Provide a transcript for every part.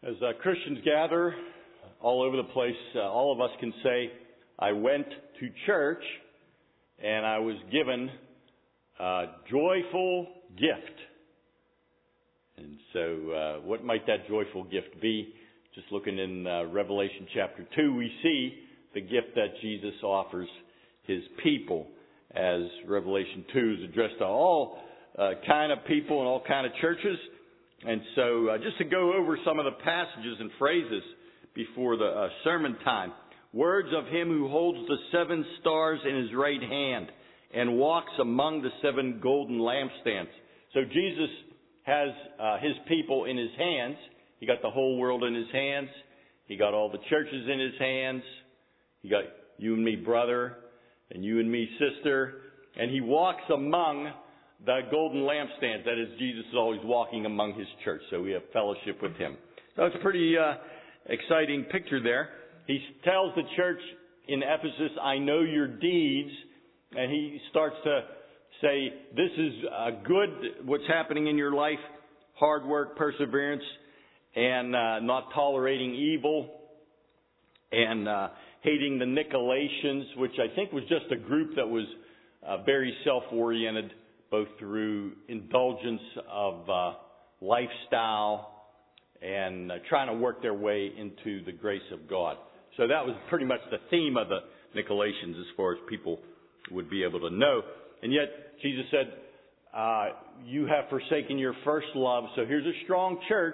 As Christians gather all over the place, all of us can say, I went to church and I was given a joyful gift. And so what might that joyful gift be? Just looking in Revelation chapter 2, we see the gift that Jesus offers his people, as Revelation 2 is addressed to all kind of people and all kind of churches. And so just to go over some of the passages and phrases before the sermon time. Words of him who holds the 7 stars in his right hand and walks among the 7 golden lampstands. So Jesus has his people in his hands. He got the whole world in his hands. He got all the churches in his hands. He got you and me, brother, and you and me, sister. And he walks among the golden lampstands. That is, Jesus is always walking among his church. So we have fellowship with him. So it's a pretty exciting picture there. He tells the church in Ephesus, I know your deeds. And he starts to say, this is good, what's happening in your life. Hard work, perseverance, and not tolerating evil. And hating the Nicolaitans, which I think was just a group that was very self-oriented, both through indulgence of lifestyle and trying to work their way into the grace of God. So that was pretty much the theme of the Nicolaitans as far as people would be able to know. And yet, Jesus said, you have forsaken your first love. So here's a strong church,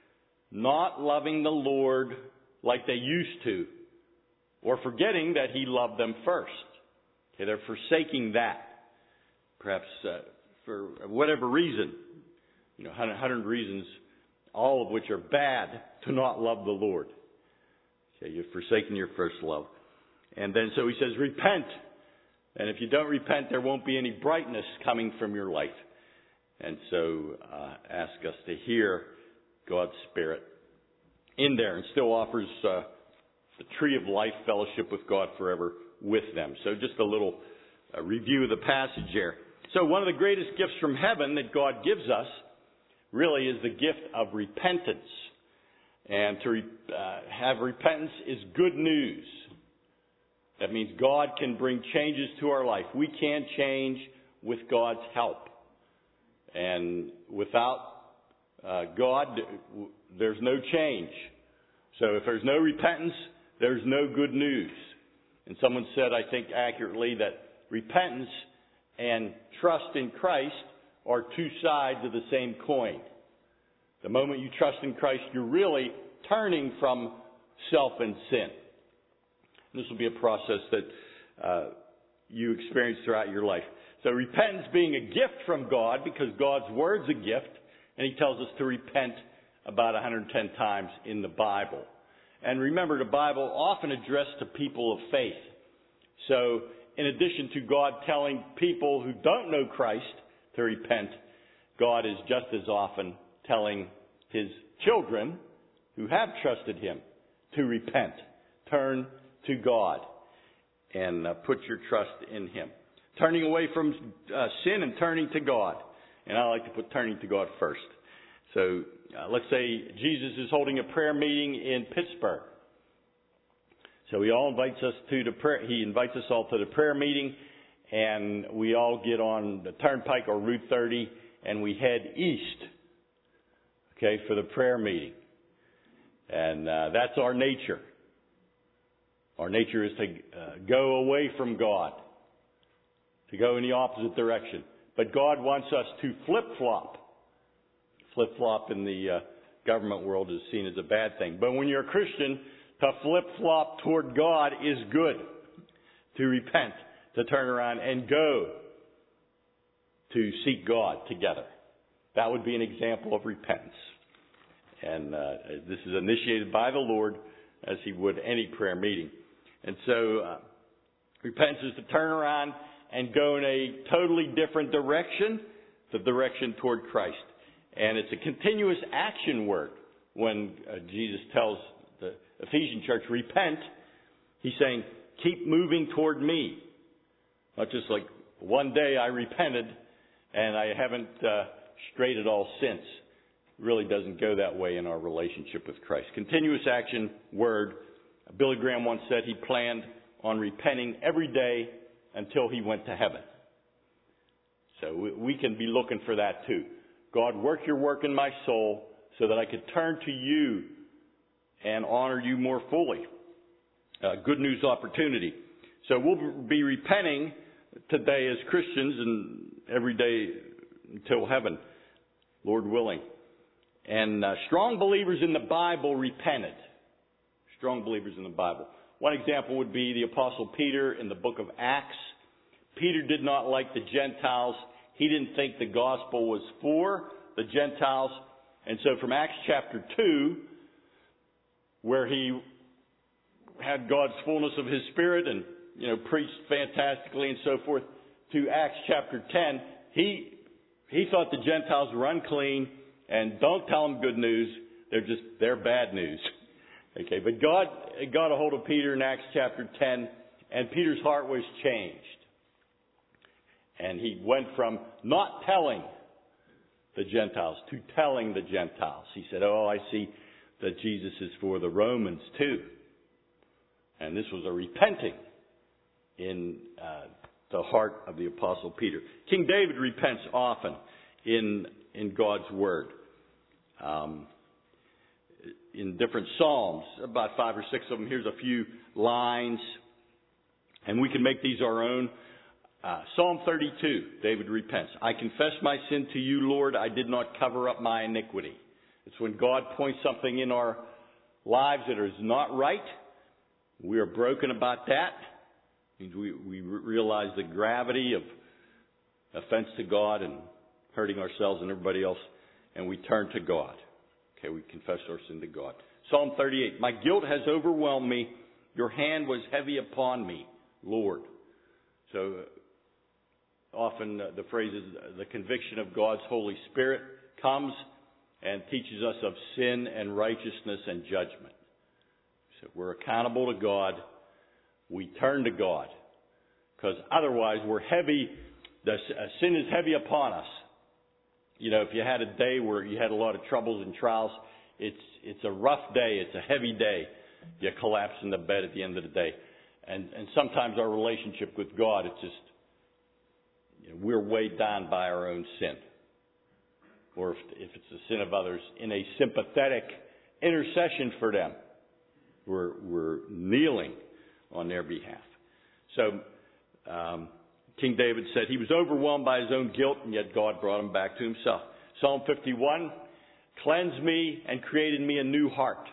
not loving the Lord like they used to, or forgetting that he loved them first. Okay, they're forsaking that. Perhaps for whatever reason, 100 reasons, all of which are bad to not love the Lord. Okay, you've forsaken your first love. And then so he says, repent. And if you don't repent, there won't be any brightness coming from your life. And so ask us to hear God's Spirit in there, and still offers the tree of life fellowship with God forever with them. So just a little review of the passage there. So one of the greatest gifts from heaven that God gives us really is the gift of repentance. And to have repentance is good news. That means God can bring changes to our life. We can change with God's help. And without God, there's no change. So if there's no repentance, there's no good news. And someone said, I think accurately, that repentance and trust in Christ are 2 sides of the same coin. The moment you trust in Christ, you're really turning from self and sin. This will be a process that you experience throughout your life. So repentance being a gift from God, because God's Word's a gift, and he tells us to repent about 110 times in the Bible. And remember, the Bible often addressed to people of faith. So in addition to God telling people who don't know Christ to repent, God is just as often telling his children who have trusted him to repent. Turn to God and put your trust in him. Turning away from sin and turning to God. And I like to put turning to God first. So let's say Jesus is holding a prayer meeting in Pittsburgh. So he invites us all to the prayer meeting, and we all get on the Turnpike or Route 30, and we head east, okay, for the prayer meeting. And that's our nature. Our nature is to go away from God, to go in the opposite direction. But God wants us to flip-flop. Flip-flop in the government world is seen as a bad thing. But when you're a Christian, to flip-flop toward God is good. To repent, to turn around and go to seek God together. That would be an example of repentance. And this is initiated by the Lord as he would any prayer meeting. And so repentance is to turn around and go in a totally different direction, the direction toward Christ. And it's a continuous action word. When Jesus tells the Ephesian church, repent, he's saying, keep moving toward me. Not just like one day I repented and I haven't strayed at all since. really doesn't go that way in our relationship with Christ. Continuous action word. Billy Graham once said he planned on repenting every day until he went to heaven. So we can be looking for that too. God, work your work in my soul so that I could turn to you and honor you more fully. Good news opportunity. So we'll be repenting today as Christians and every day until heaven, Lord willing. And strong believers in the Bible repented. Strong believers in the Bible. One example would be the Apostle Peter in the book of Acts. Peter did not like the Gentiles. He didn't think the gospel was for the Gentiles. And so from Acts chapter 2, where he had God's fullness of his Spirit and, preached fantastically and so forth, to Acts chapter 10, he thought the Gentiles were unclean and don't tell them good news. They're bad news. Okay, but God got a hold of Peter in Acts chapter 10, and Peter's heart was changed. And he went from not telling the Gentiles to telling the Gentiles. He said, I see that Jesus is for the Romans too. And this was a repenting in the heart of the Apostle Peter. King David repents often in God's Word. In different Psalms, about 5 or 6 of them. Here's a few lines, and we can make these our own. Psalm 32, David repents. I confess my sin to you, Lord. I did not cover up my iniquity. It's when God points something in our lives that is not right. We are broken about that. It means we realize the gravity of offense to God and hurting ourselves and everybody else, and we turn to God. Okay, we confess our sin to God. Psalm 38, my guilt has overwhelmed me. Your hand was heavy upon me, Lord. So often the phrase is the conviction of God's Holy Spirit comes and teaches us of sin and righteousness and judgment. So we're accountable to God. We turn to God. Because otherwise we're heavy. Sin is heavy upon us. If you had a day where you had a lot of troubles and trials, it's a rough day. It's a heavy day. You collapse in the bed at the end of the day. And sometimes our relationship with God, it's just, we're weighed down by our own sin. Or if it's the sin of others, in a sympathetic intercession for them, we're kneeling on their behalf. So, King David said he was overwhelmed by his own guilt, and yet God brought him back to himself. Psalm 51, cleanse me and create in me a new heart,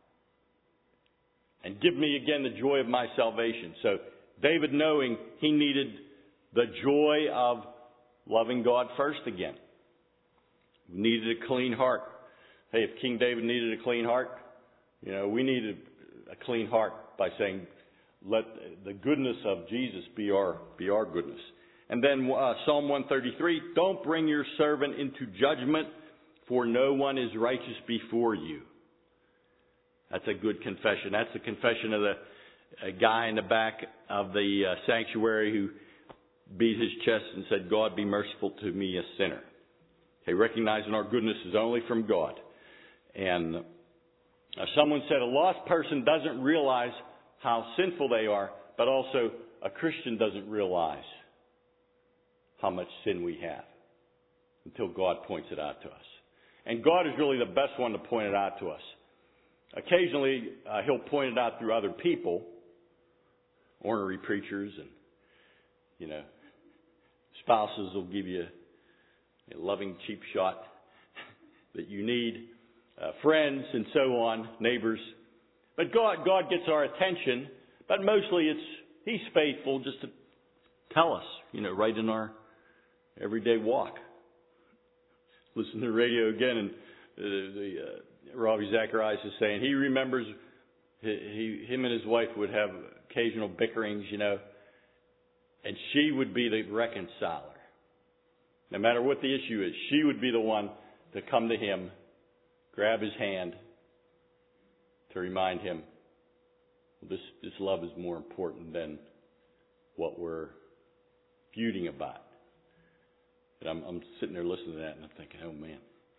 and give me again the joy of my salvation. So David, knowing he needed the joy of loving God first again, needed a clean heart. Hey, if King David needed a clean heart, we needed a clean heart by saying, let the goodness of Jesus be our goodness. And then Psalm 133, don't bring your servant into judgment, for no one is righteous before you. That's a good confession. That's the confession of a guy in the back of the sanctuary who beat his chest and said, God, be merciful to me, a sinner. Okay, recognizing our goodness is only from God. And someone said a lost person doesn't realize how sinful they are, but also a Christian doesn't realize how much sin we have until God points it out to us. And God is really the best one to point it out to us. Occasionally, He'll point it out through other people, ornery preachers, and, spouses will give you a loving cheap shot that you need, friends and so on, neighbors. But God gets our attention, but mostly He's faithful just to tell us, right in our everyday walk. Listen to the radio again, and Ravi Zacharias is saying he remembers him and his wife would have occasional bickerings, and she would be the reconciler. No matter what the issue is, she would be the one to come to him, grab his hand, to remind him, this love is more important than what we're feuding about. And I'm sitting there listening to that, and I'm thinking, oh man,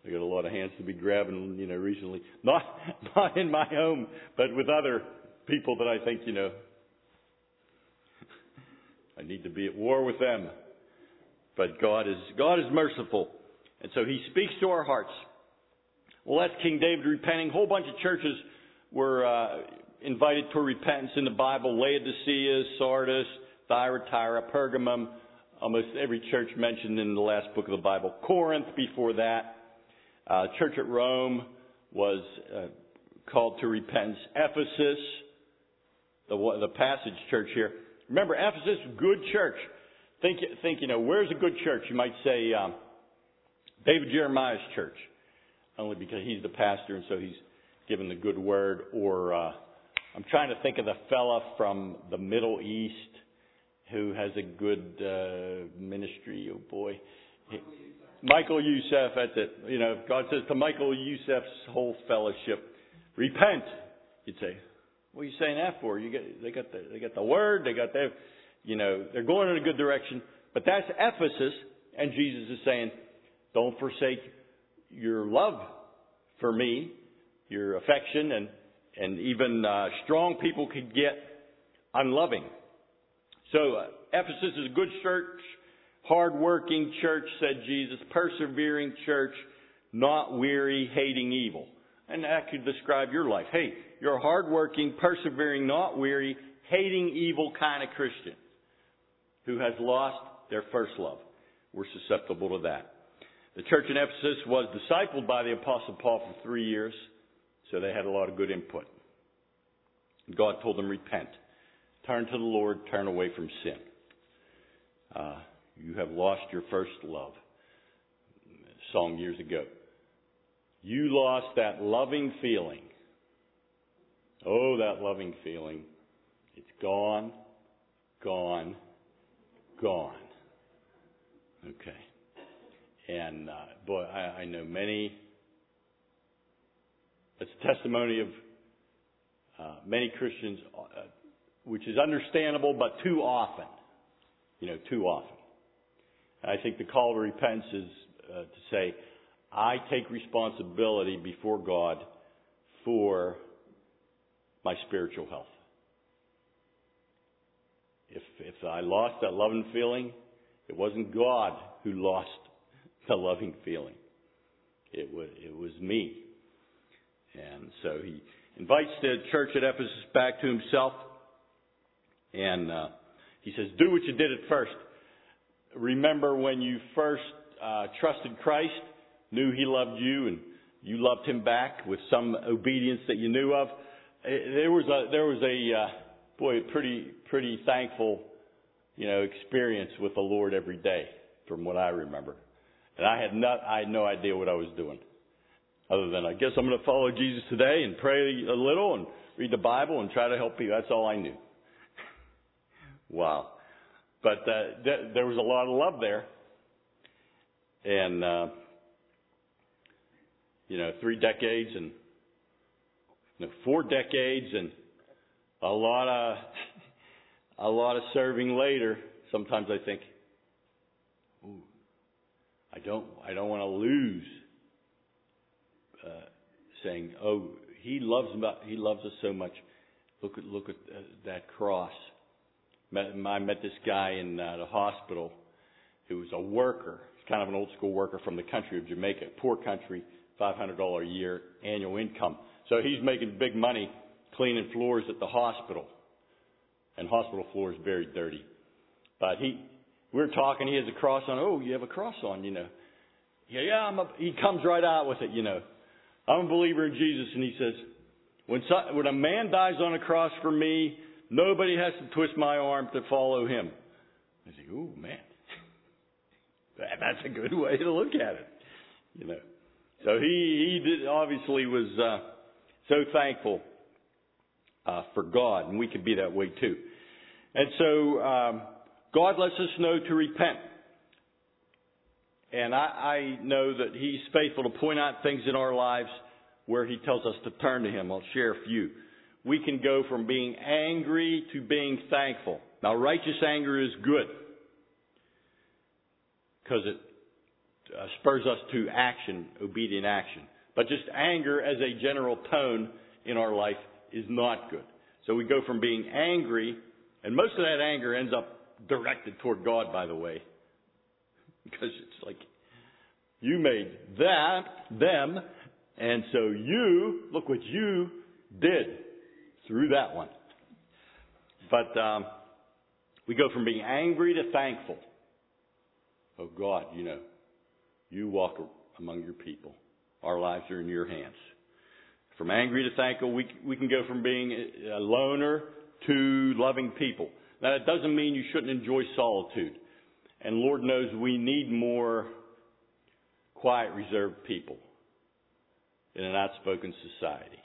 I got a lot of hands to be grabbing, recently. Not in my home, but with other people that I think, I need to be at war with them. But God is merciful. And so He speaks to our hearts. Well, that's King David repenting. A whole bunch of churches were invited to repentance in the Bible. Laodicea, Sardis, Thyatira, Pergamum. Almost every church mentioned in the last book of the Bible. Corinth before that. Church at Rome was called to repentance. Ephesus, the passage church here. Remember, Ephesus, good church. Think, where's a good church? You might say David Jeremiah's church, only because he's the pastor and so he's given the good word. Or I'm trying to think of the fella from the Middle East who has a good ministry. Oh boy, Michael Youssef. That's it. God says to Michael Youssef's whole fellowship, repent. You'd say, what are you saying that for? They got the word. They got their, they're going in a good direction. But that's Ephesus, and Jesus is saying, don't forsake your love for me, your affection, and even strong people could get unloving. So Ephesus is a good church, hard-working church, said Jesus, persevering church, not weary, hating evil. And that could describe your life. Hey, you're a hard-working, persevering, not weary, hating evil kind of Christian who has lost their first love. We're susceptible to that. The church in Ephesus was discipled by the Apostle Paul for 3 years, so they had a lot of good input. God told them, repent. Turn to the Lord, turn away from sin. You have lost your first love. A song years ago. You lost that loving feeling. Oh, that loving feeling. It's gone, gone, gone. Okay. And, boy, I know many. It's a testimony of many Christians, which is understandable, but too often. Too often. And I think the call to repentance is to say, I take responsibility before God for my spiritual health. If I lost that loving feeling, it wasn't God who lost the loving feeling. It was me. And so he invites the church at Ephesus back to himself. And he says, do what you did at first. Remember when you first trusted Christ, knew He loved you, and you loved Him back with some obedience that you knew of. There was a pretty thankful, experience with the Lord every day, from what I remember. And I had no idea what I was doing, other than I guess I'm going to follow Jesus today and pray a little and read the Bible and try to help people. That's all I knew. Wow. But there was a lot of love there. And, 3 decades and 4 decades and a lot of serving later. Sometimes I think, ooh, I don't want to lose saying, oh, He loves us so much. Look at that cross. I met this guy in the hospital who was a worker. He's kind of an old school worker from the country of Jamaica, poor country, $500 a year annual income. So he's making big money cleaning floors at the hospital. And hospital floors very dirty. But we were talking, he has a cross on. Oh, you have a cross on, Yeah, he comes right out with it, I'm a believer in Jesus. And he says, when a man dies on a cross for me, nobody has to twist my arm to follow him. I say, oh, man. That's a good way to look at it, So he obviously was so thankful for God, and we could be that way too. And so God lets us know to repent. And I know that He's faithful to point out things in our lives where He tells us to turn to Him. I'll share a few. We can go from being angry to being thankful. Now, righteous anger is good because it spurs us to action, obedient action. But just anger as a general tone in our life is not good. So we go from being angry, and most of that anger ends up directed toward God, by the way. Because it's like, you made them, and so look what you did through that one. But we go from being angry to thankful. Oh God, you walk among your people. Our lives are in your hands. From angry to thankful, we can go from being a loner to loving people. Now, that doesn't mean you shouldn't enjoy solitude. And Lord knows we need more quiet, reserved people in an outspoken society.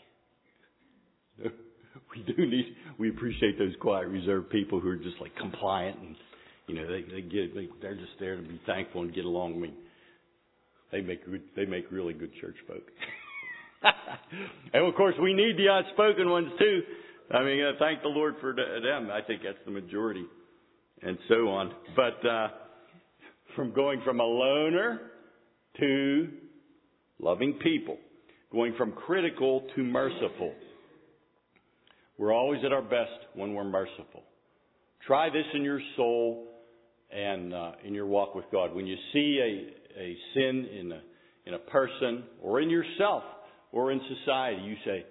We appreciate those quiet, reserved people who are just like compliant and, they're just there to be thankful and get along. I mean, they make really good church folk. And of course, we need the outspoken ones too. I mean, thank the Lord for them. I think that's the majority, and so on. But from going from a loner to loving people, going from critical to merciful. We're always at our best when we're merciful. Try this in your soul and in your walk with God. When you see a sin in a person or in yourself or in society, you say,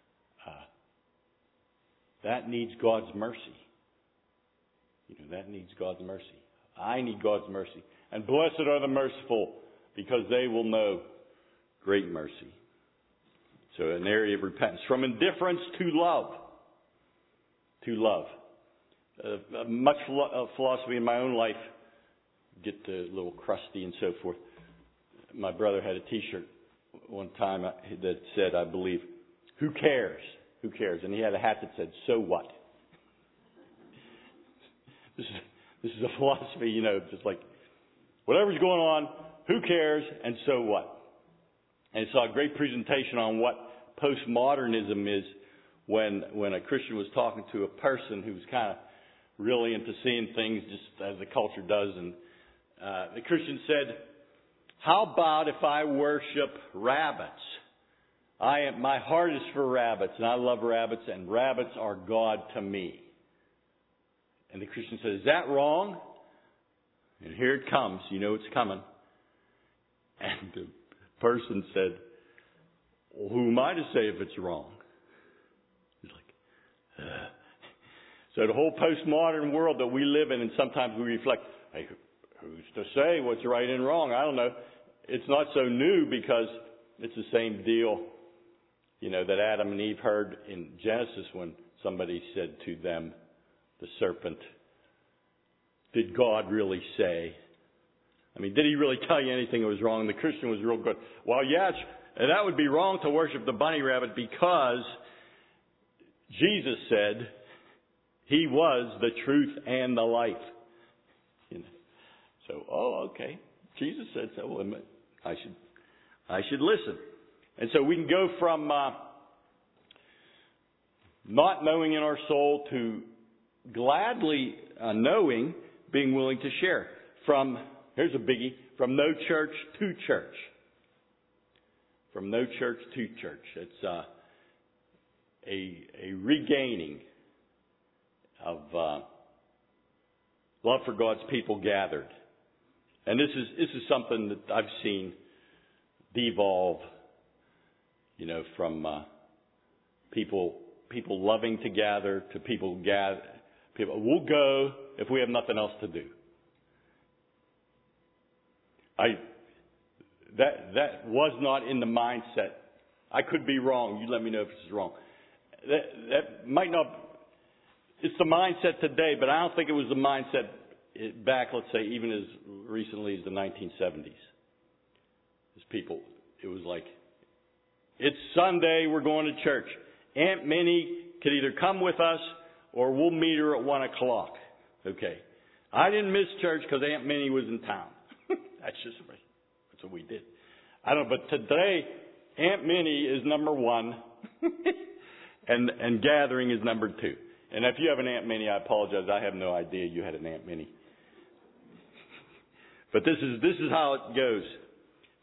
that needs God's mercy. That needs God's mercy. I need God's mercy. And blessed are the merciful, because they will know great mercy. So an area of repentance. From indifference to love. To love. Much philosophy in my own life get a little crusty and so forth. My brother had a T-shirt one time that said, I believe, who cares? Who cares? And he had a hat that said, so what? This is a philosophy, just like, whatever's going on, who cares, and so what? And I saw a great presentation on what postmodernism is when a Christian was talking to a person who was kind of really into seeing things just as the culture does. And the Christian said, how about if I worship rabbits? My heart is for rabbits, and I love rabbits, and rabbits are God to me. And the Christian said, is that wrong? And here it comes. It's coming. And the person said, well, who am I to say if it's wrong? He's like, So the whole postmodern world that we live in, and sometimes we reflect, hey, who's to say what's right and wrong? I don't know. It's not so new because it's the same deal, that Adam and Eve heard in Genesis when somebody said to them, the serpent, did God really say? I mean, did he really tell you anything that was wrong? The Christian was real good. Well, yes, that would be wrong to worship the bunny rabbit because Jesus said he was the truth and the life. So, okay. Jesus said so. Well, I should listen. And so we can go from not knowing in our soul to gladly knowing, being willing to share. Here's a biggie, from no church to church. From no church to church. It's a regaining of love for God's people gathered. And this is something that I've seen devolve, from people loving to gather to people gather. People, we'll go if we have nothing else to do. That was not in the mindset. I could be wrong. You let me know if this is wrong. That might not. It's the mindset today, but I don't think it was the mindset back, let's say, even as recently as the 1970s. As people, it was like, it's Sunday, we're going to church. Aunt Minnie could either come with us or we'll meet her at 1 o'clock. Okay. I didn't miss church because Aunt Minnie was in town. That's just me. That's what we did. I don't know, but today, Aunt Minnie is number one and gathering is number two. And if you have an Aunt Minnie, I apologize. I have no idea you had an Aunt Minnie. But this is how it goes.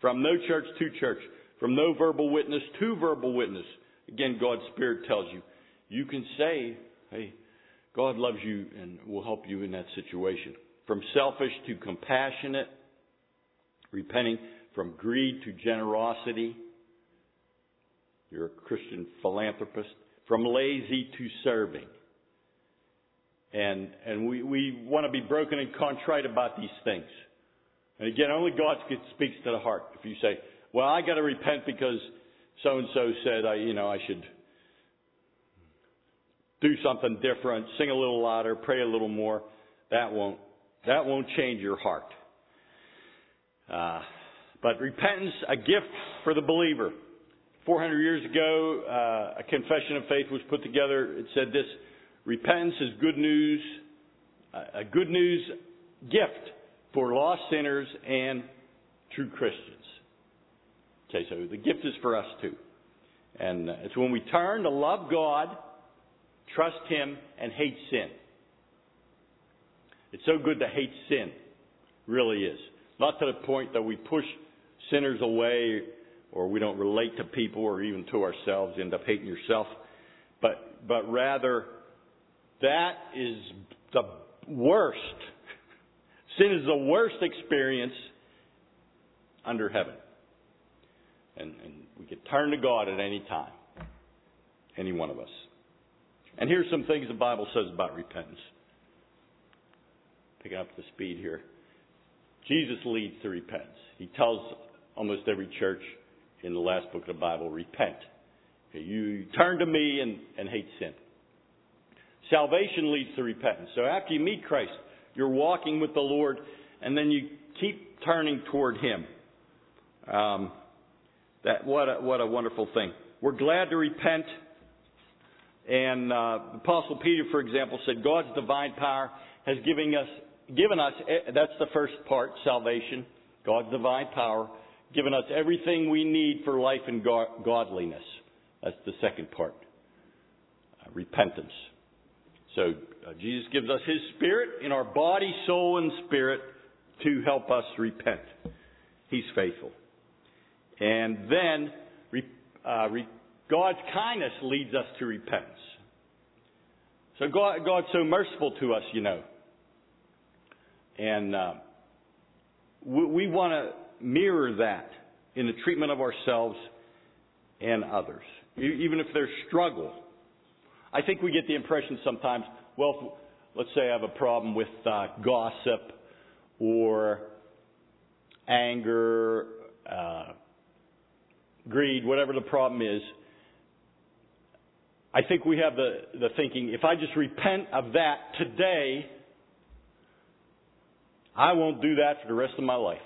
From no church to church. From no verbal witness to verbal witness. Again, God's Spirit tells you. You can say, hey, God loves you and will help you in that situation. From selfish to compassionate. Repenting from greed to generosity. You're a Christian philanthropist. From lazy to serving. And we want to be broken and contrite about these things. And again, only God speaks to the heart. If you say, well, I got to repent because so-and-so said I should do something different, sing a little louder, pray a little more, that won't change your heart. But repentance, a gift for the believer. 400 years ago, a confession of faith was put together. It said this: repentance is good news, a good news gift for lost sinners and true Christians. Okay, so the gift is for us too. And it's when we turn to love God, trust Him, and hate sin. It's so good to hate sin. It really is. Not to the point that we push sinners away or we don't relate to people or even to ourselves, end up hating yourself. But rather, that is the worst. Sin is the worst experience under heaven. And we can turn to God at any time. Any one of us. And here's some things the Bible says about repentance. Picking up the speed here. Jesus leads to repentance. He tells almost every church in the last book of the Bible, repent. Okay, you turn to me and hate sin. Salvation leads to repentance. So after you meet Christ, you're walking with the Lord, and then you keep turning toward Him. What a wonderful thing. We're glad to repent. And Apostle Peter, for example, said God's divine power has given us, that's the first part, salvation. God's divine power, given us everything we need for life and godliness. That's the second part. Repentance. So Jesus gives us His Spirit in our body, soul, and spirit to help us repent. He's faithful. And then God's kindness leads us to repentance. So God's so merciful to us, you know. And we want to mirror that in the treatment of ourselves and others. Even if there's struggle. I think we get the impression sometimes, well, let's say I have a problem with gossip or anger, greed, whatever the problem is. I think we have the thinking, if I just repent of that today, I won't do that for the rest of my life.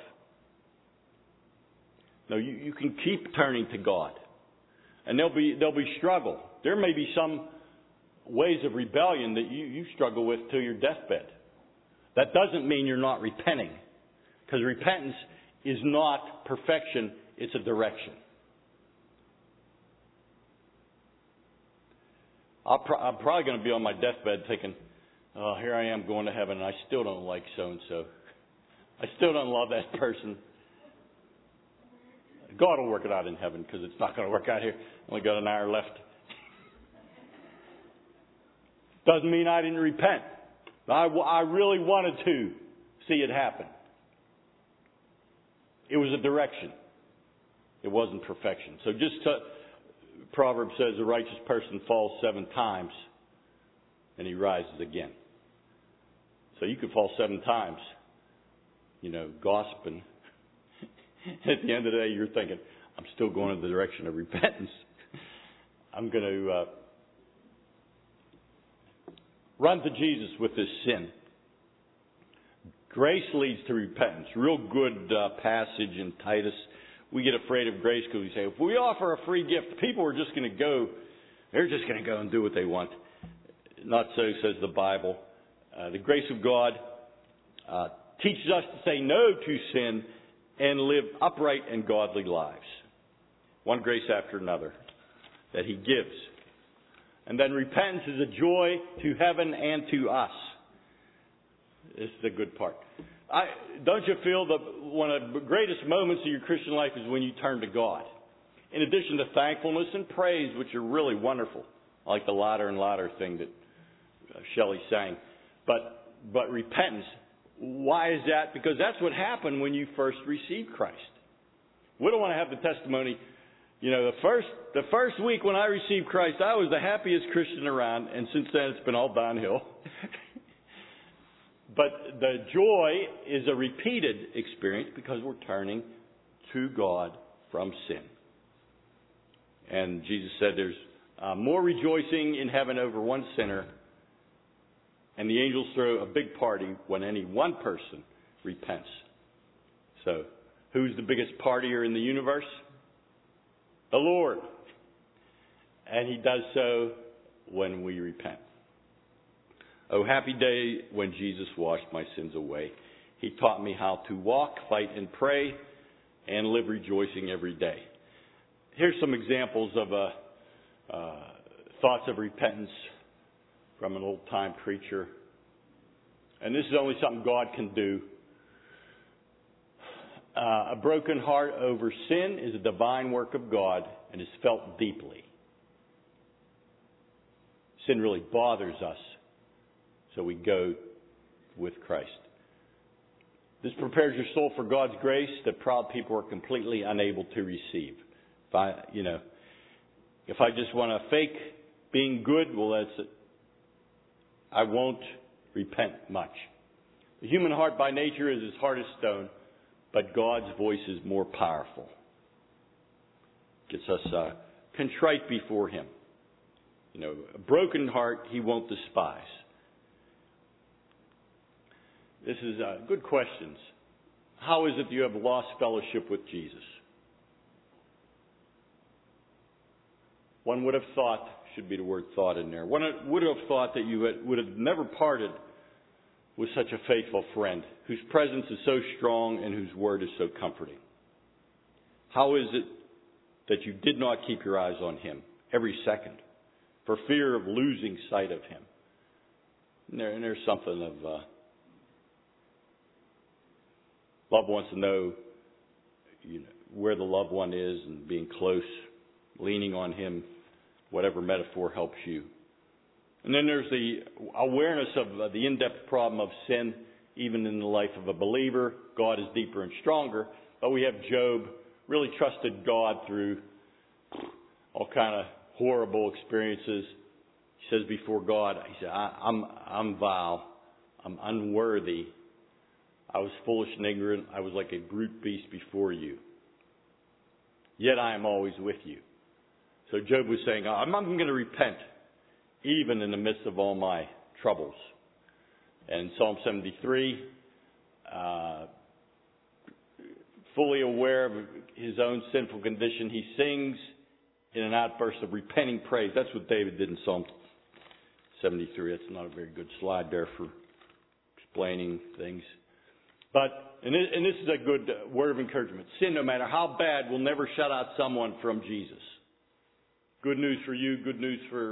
No, you can keep turning to God. And there'll be struggle. There may be some ways of rebellion that you struggle with till your deathbed. That doesn't mean you're not repenting. Because repentance is not perfection, it's a direction. I'm probably going to be on my deathbed thinking, oh, here I am going to heaven and I still don't like so-and-so. I still don't love that person. God will work it out in heaven because it's not going to work out here. Only got an hour left. Doesn't mean I didn't repent. I really wanted to see it happen. It was a direction. It wasn't perfection. So Proverbs says the righteous person falls 7 times and he rises again. So you could fall 7 times, gossiping. At the end of the day, you're thinking, I'm still going in the direction of repentance. I'm going to run to Jesus with this sin. Grace leads to repentance. Real good passage in Titus. We get afraid of grace because we say, if we offer a free gift, people are just going to go. They're just going to go and do what they want. Not so, says the Bible. The grace of God teaches us to say no to sin and live upright and godly lives. One grace after another that He gives. And then repentance is a joy to heaven and to us. This is the good part. Don't you feel that one of the greatest moments of your Christian life is when you turn to God? In addition to thankfulness and praise, which are really wonderful. I like the louder and louder thing that Shelley sang. But repentance. Why is that? Because that's what happened when you first received Christ. We don't want to have the testimony, the first week when I received Christ, I was the happiest Christian around, and since then it's been all downhill. But the joy is a repeated experience because we're turning to God from sin. And Jesus said there's more rejoicing in heaven over one sinner, and the angels throw a big party when any one person repents. So, who's the biggest partier in the universe? The Lord. And He does so when we repent. Oh, happy day when Jesus washed my sins away. He taught me how to walk, fight, and pray, and live rejoicing every day. Here's some examples of thoughts of repentance from an old-time preacher. And this is only something God can do. A broken heart over sin is a divine work of God and is felt deeply. Sin really bothers us, so we go with Christ. This prepares your soul for God's grace that proud people are completely unable to receive. If I just want to fake being good, well, that's it. I won't repent much. The human heart by nature is as hard as stone, but God's voice is more powerful. Gets us contrite before Him. A broken heart He won't despise. This is good questions. How is it that you have lost fellowship with Jesus? One would have thought, should be the word thought in there, one would have thought that you would have never parted with such a faithful friend whose presence is so strong and whose word is so comforting. How is it that you did not keep your eyes on Him every second for fear of losing sight of Him? And there's something of love wants to know, where the loved one is and being close, leaning on Him, whatever metaphor helps you. And then there's the awareness of the in-depth problem of sin, even in the life of a believer. God is deeper and stronger. But we have Job, really trusted God through all kind of horrible experiences. He says before God, he said, I'm vile. I'm unworthy. I was foolish and ignorant. I was like a brute beast before you. Yet I am always with you. So Job was saying, I'm going to repent even in the midst of all my troubles. And Psalm 73, fully aware of his own sinful condition, he sings in an outburst of repenting praise. That's what David did in Psalm 73. That's not a very good slide there for explaining things. And this is a good word of encouragement. Sin, no matter how bad, will never shut out someone from Jesus. Good news for you. Good news for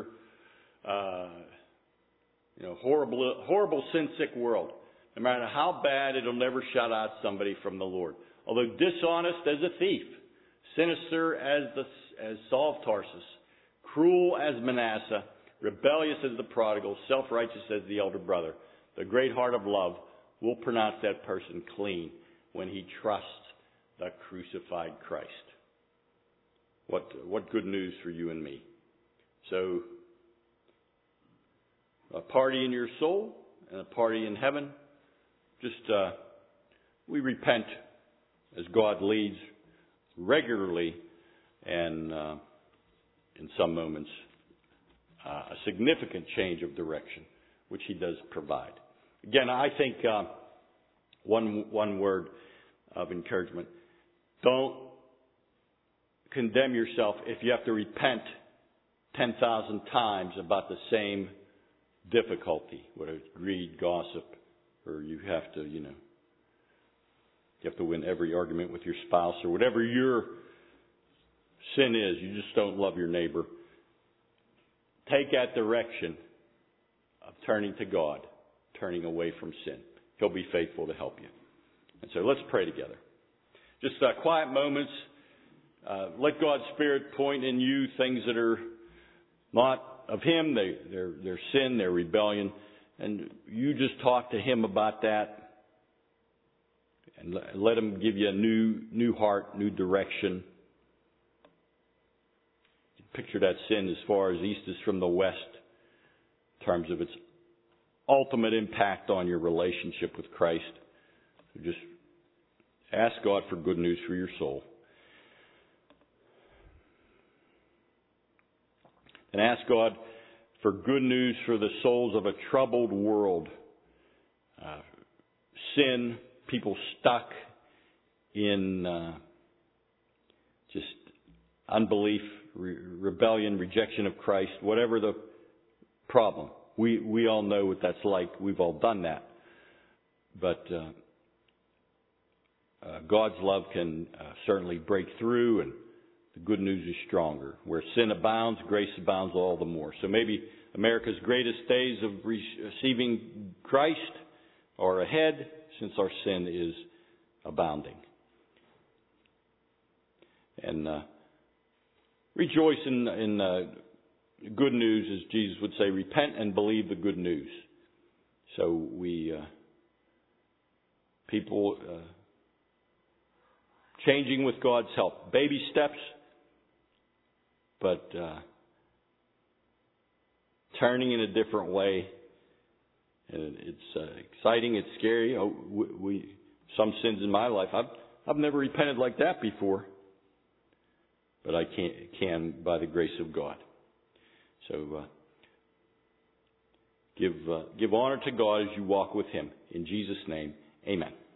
horrible sin-sick world. No matter how bad, it'll never shut out somebody from the Lord. Although dishonest as a thief, sinister as Saul of Tarsus, cruel as Manasseh, rebellious as the prodigal, self-righteous as the elder brother, the great heart of love will pronounce that person clean when he trusts the crucified Christ. What good news for you and me. So, a party in your soul and a party in heaven. Just, we repent as God leads regularly and in some moments a significant change of direction, which He does provide. Again, I think one word of encouragement. Don't condemn yourself if you have to repent 10,000 times about the same difficulty, whether it's greed, gossip, or you have to, you have to win every argument with your spouse or whatever your sin is. You just don't love your neighbor. Take that direction of turning to God, turning away from sin. He'll be faithful to help you. And so let's pray together. Just quiet moments. Let God's Spirit point in you things that are not of Him, their sin, their rebellion. And you just talk to Him about that. And let Him give you a new heart, new direction. Picture that sin as far as east is from the west in terms of its ultimate impact on your relationship with Christ. So just ask God for good news for your soul. And ask God for good news for the souls of a troubled world. Sin, people stuck in just unbelief, rebellion, rejection of Christ, whatever the problem. We all know what that's like. We've all done that. But God's love can certainly break through, and the good news is stronger. Where sin abounds, grace abounds all the more. So maybe America's greatest days of receiving Christ are ahead, since our sin is abounding. And rejoice in good news, as Jesus would say, repent and believe the good news. So people changing with God's help. Baby steps, but turning in a different way. And it's exciting, it's scary. Some sins in my life, I've never repented like that before. But I can by the grace of God. So give honor to God as you walk with Him. In Jesus' name, amen.